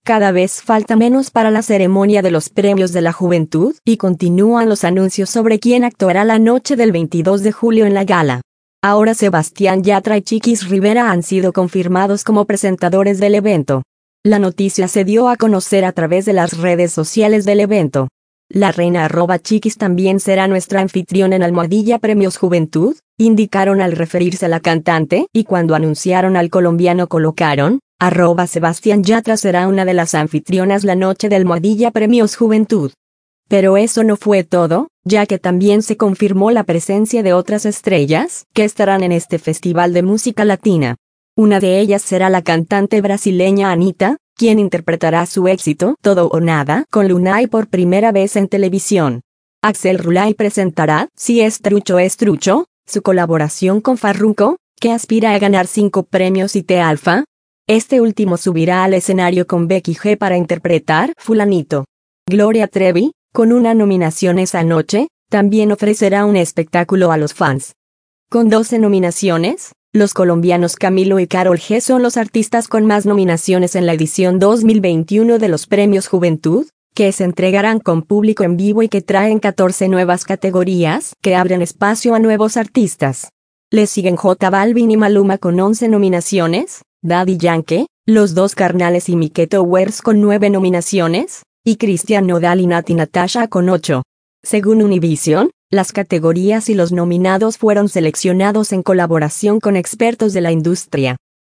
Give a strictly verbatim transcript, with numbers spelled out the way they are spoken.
cada vez falta menos para la ceremonia de los Premios de la Juventud y continúan los anuncios sobre quién actuará la noche del veintidós de julio en la gala. Ahora Sebastián Yatra y Chiquis Rivera han sido confirmados como presentadores del evento. La noticia se dio a conocer a través de las redes sociales del evento. La reina arroba Chiquis también será nuestra anfitriona en Almohadilla Premios Juventud, indicaron al referirse a la cantante, y cuando anunciaron al colombiano colocaron, arroba Sebastián Yatra será una de las anfitrionas la noche del Almohadilla Premios Juventud. Pero eso no fue todo, ya que también se confirmó la presencia de otras estrellas que estarán en este festival de música latina. Una de ellas será la cantante brasileña Anitta, quien interpretará su éxito Todo o Nada con Lunay por primera vez en televisión. Axel Rulay presentará Si es trucho es trucho, su colaboración con Farruko, que aspira a ganar cinco premios I T Alfa. Este último subirá al escenario con Becky G para interpretar Fulanito. Gloria Trevi, con una nominación esa noche, también ofrecerá un espectáculo a los fans. Con doce nominaciones, los colombianos Camilo y Karol G son los artistas con más nominaciones en la edición dos mil veintiuno de los Premios Juventud, que se entregarán con público en vivo y que traen catorce nuevas categorías que abren espacio a nuevos artistas. Le siguen J Balvin y Maluma con once nominaciones, Daddy Yankee, Los Dos Carnales y Mike Towers con nueve nominaciones, y Cristian Nodal y Nati Natasha con ocho. Según Univision, las categorías y los nominados fueron seleccionados en colaboración con expertos de la industria.